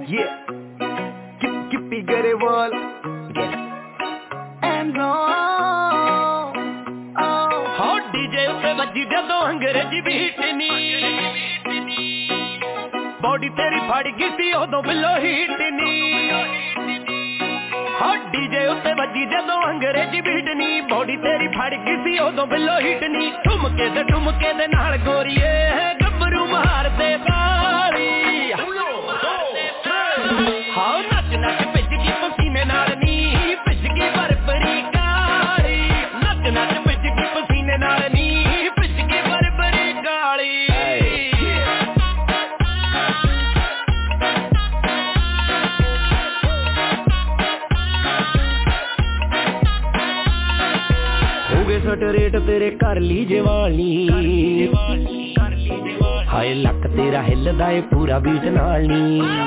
Yeah, Kippy Garewal. And no, hot DJ utte vajji jadon अंग्रेजी beat नी body तेरी फड़ गई सी उदों बिलो हीट नी hot DJ utte vajji jadon अंग्रेजी beat नी body तेरी फड़ गई सी उदों बिलो हीट नी ठुमके दे नाल गोरीए गब्बरू मार दे ताली हाँ नच नच पिच की पसीने नाल नी पिच की बरबरी काली नच नच पिच की पसीने नाल नी पिच की बरबरी काली हो गए सट रेट तेरे कर ली जवानी हाय लक तेरा हिलदा है पूरा बीट नाल नी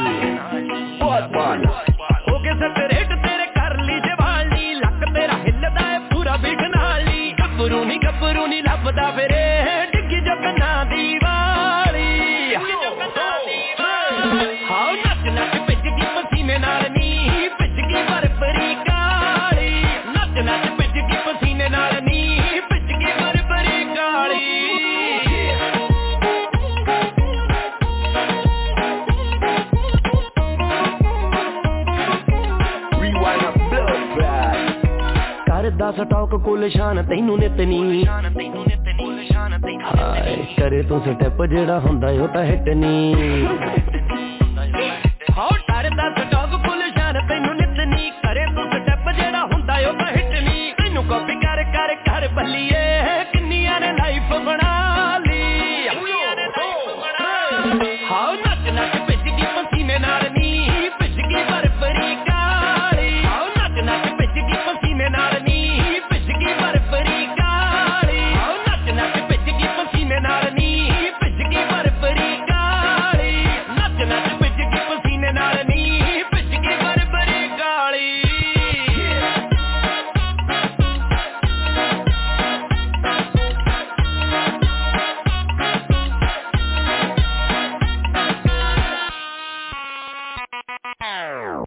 हो गए सट रेट तेरे कर ली जवानी लक तेरा हिलदा है पूरा बीट नाल नी गब्बरू नी लभदा फिरे डिग्गी जपना दीवाली हाँ नच नच पिच की पसीने नाल नी पिच की बरबरी काली नच नच पिच की पसीने नाल नी पिच की बरबरी काली करदा स्टॉक कोल शान तैनू नितनी हाय करे तू स्टेप जेड़ा हुंदा ओ तां हिट नी हां करदा स्टॉक कोल शान तैनू नितनी करे तू स्टेप जेड़ा हुंदा ओ तां हिट नी तैनू कॉपी कर बल्लीए किन्नियां ने लाइफ बना ली हां नच नच